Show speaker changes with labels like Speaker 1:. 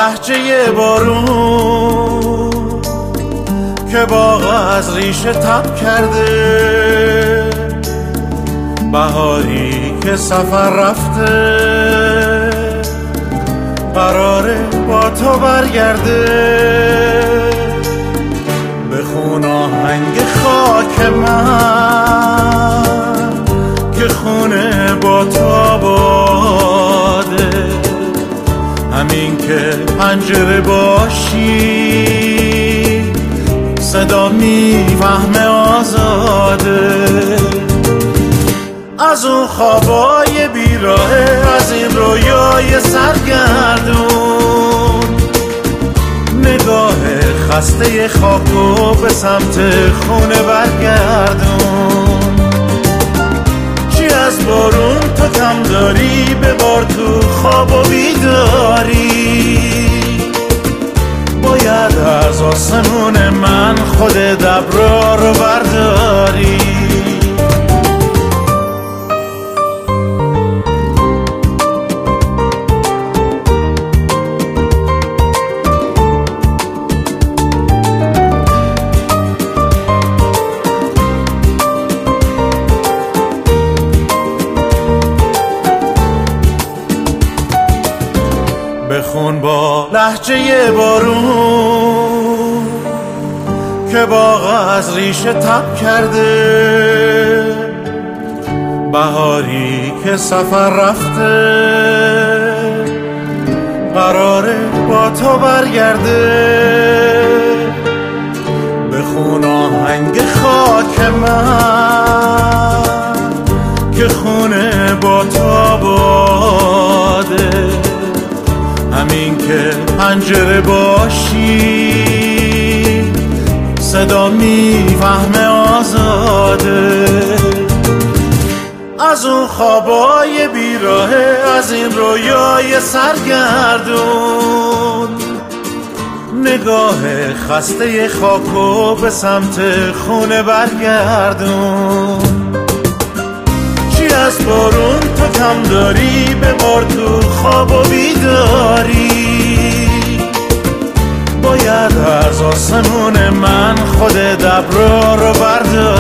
Speaker 1: لهجه بارون که باغ از ریشه تب کرده، بهاری که سفر رفته قراره با تو برگرده. بخون آهنگ خاک من که خونه با تو آباده، همین که پنجره باشی صدا میفهمه آزاده. از اون خوابای بیراهه، از این رویای سرگردون، نگاه خسته خاکو به سمت خونه برگردون. چی از بارون تو کم داری؟ ببار تو خواب و بیداری. باید از آسمون من خود دبرا رو برداری. بخون با لهجه بارون که باغ از ریشه تب کرده، بهاری که سفر رفته قراره با تو برگرده. بخون آهنگ خاک من که خونه با تو آباده، همین که پنجره باشی صدا میفهمه آزاده. از اون خوابای بیراهه، از این رویای سرگردون، نگاه خسته خاکو به سمت خونه برگردون. چی از بارون تو کم داری؟ ببار تو خواب و بیداری. باید از آسمون من خود دبرا رو برداری.